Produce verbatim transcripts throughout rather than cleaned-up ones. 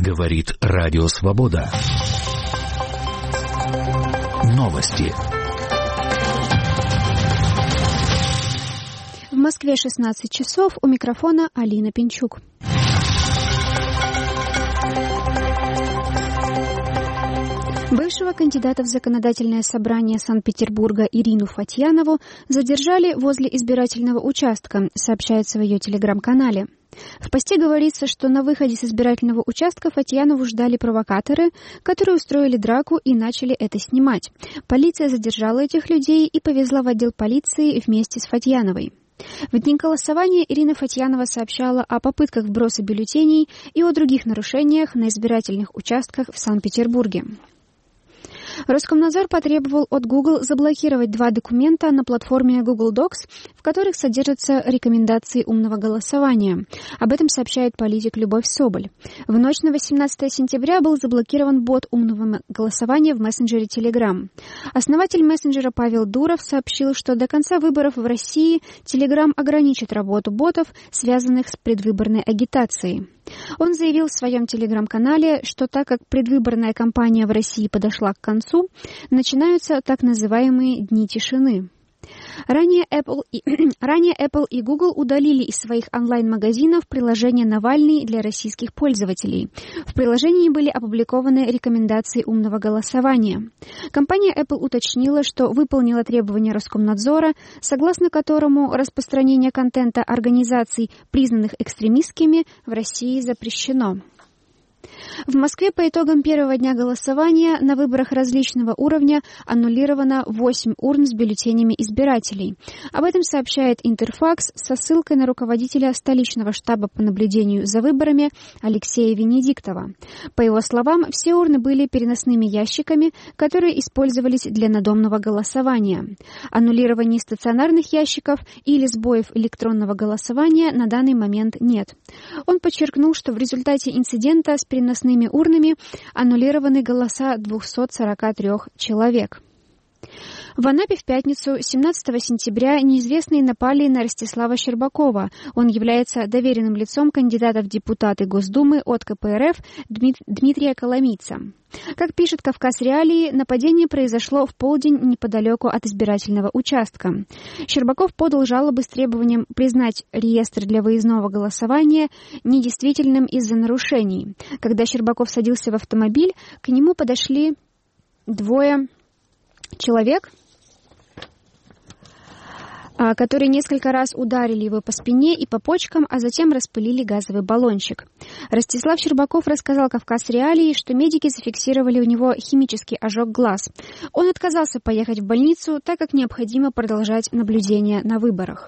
Говорит Радио Свобода. Новости. В Москве шестнадцать часов. У микрофона Алина Пинчук. Бывшего кандидата в законодательное собрание Санкт-Петербурга Ирину Фатьянову задержали возле избирательного участка, сообщается в ее телеграм-канале. В посте говорится, что на выходе с избирательного участка Фатьянову ждали провокаторы, которые устроили драку и начали это снимать. Полиция задержала этих людей и повезла в отдел полиции вместе с Фатьяновой. В день голосования Ирина Фатьянова сообщала о попытках вброса бюллетеней и о других нарушениях на избирательных участках в Санкт-Петербурге. Роскомнадзор потребовал от Google заблокировать два документа на платформе Google Docs, в которых содержатся рекомендации умного голосования. Об этом сообщает политик Любовь Соболь. В ночь на восемнадцатое сентября был заблокирован бот умного голосования в мессенджере Telegram. Основатель мессенджера Павел Дуров сообщил, что до конца выборов в России Telegram ограничит работу ботов, связанных с предвыборной агитацией. Он заявил в своем телеграм-канале, что так как предвыборная кампания в России подошла к концу, начинаются так называемые «дни тишины». Ранее Apple и, ранее Apple и Google удалили из своих онлайн-магазинов приложение «Навальный» для российских пользователей. В приложении были опубликованы рекомендации умного голосования. Компания Apple уточнила, что выполнила требования Роскомнадзора, согласно которому распространение контента организаций, признанных экстремистскими, в России запрещено. В Москве по итогам первого дня голосования на выборах различного уровня аннулировано восемь урн с бюллетенями избирателей. Об этом сообщает Интерфакс со ссылкой на руководителя столичного штаба по наблюдению за выборами Алексея Венедиктова. По его словам, все урны были переносными ящиками, которые использовались для надомного голосования. Аннулирования стационарных ящиков или сбоев электронного голосования на данный момент нет. Он подчеркнул, что в результате инцидента с переносными урнами аннулированы голоса двухсот сорока трёх человек. В Анапе в пятницу, семнадцатого сентября, неизвестные напали на Ростислава Щербакова. Он является доверенным лицом кандидата в депутаты Госдумы от ка пэ эр эф Дмитрия Коломийца. Как пишет «Кавказ Реалии», нападение произошло в полдень неподалеку от избирательного участка. Щербаков подал жалобы с требованием признать реестр для выездного голосования недействительным из-за нарушений. Когда Щербаков садился в автомобиль, к нему подошли двое человек, которые несколько раз ударили его по спине и по почкам, а затем распылили газовый баллончик. Ростислав Щербаков рассказал «Кавказ Реалии», что медики зафиксировали у него химический ожог глаз. Он отказался поехать в больницу, так как необходимо продолжать наблюдение на выборах.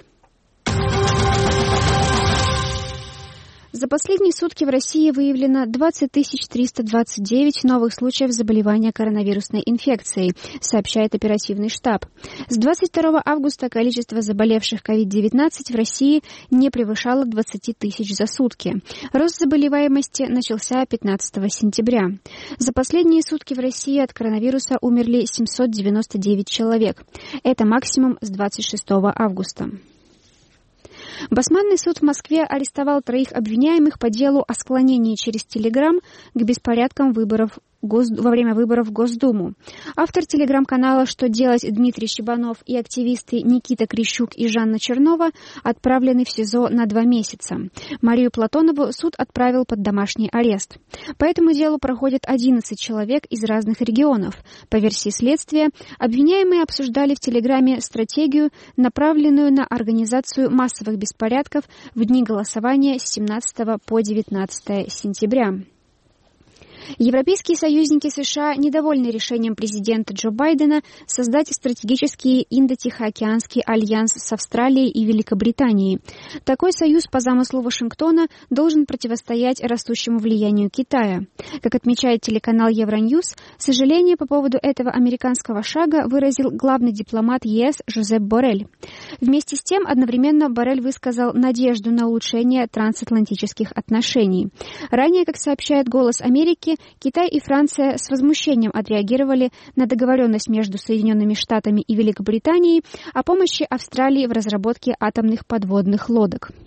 За последние сутки в России выявлено двадцать тысяч триста двадцать девять новых случаев заболевания коронавирусной инфекцией, сообщает оперативный штаб. С двадцать второго августа количество заболевших ковид девятнадцать в России не превышало двадцать тысяч за сутки. Рост заболеваемости начался пятнадцатого сентября. За последние сутки в России от коронавируса умерли семьсот девяносто девять человек. Это максимум с двадцать шестого августа. Басманный суд в Москве арестовал троих обвиняемых по делу о склонении через Телеграм к беспорядкам выборов Гос... во время выборов в Госдуму. Автор телеграм-канала «Что делать» Дмитрий Щебанов и активисты Никита Крищук и Жанна Чернова отправлены в СИЗО на два месяца. Марию Платонову суд отправил под домашний арест. По этому делу проходят одиннадцать человек из разных регионов. По версии следствия, обвиняемые обсуждали в Телеграме стратегию, направленную на организацию массовых беспорядков в дни голосования с семнадцатого по девятнадцатое сентября. Европейские союзники США недовольны решением президента Джо Байдена создать стратегический Индо-Тихоокеанский альянс с Австралией и Великобританией. Такой союз по замыслу Вашингтона должен противостоять растущему влиянию Китая. Как отмечает телеканал Евроньюз, сожаление по поводу этого американского шага выразил главный дипломат ЕС Жозеп Боррель. Вместе с тем, одновременно Боррель высказал надежду на улучшение трансатлантических отношений. Ранее, как сообщает «Голос Америки», Китай и Франция с возмущением отреагировали на договоренность между Соединенными Штатами и Великобританией о помощи Австралии в разработке атомных подводных лодок.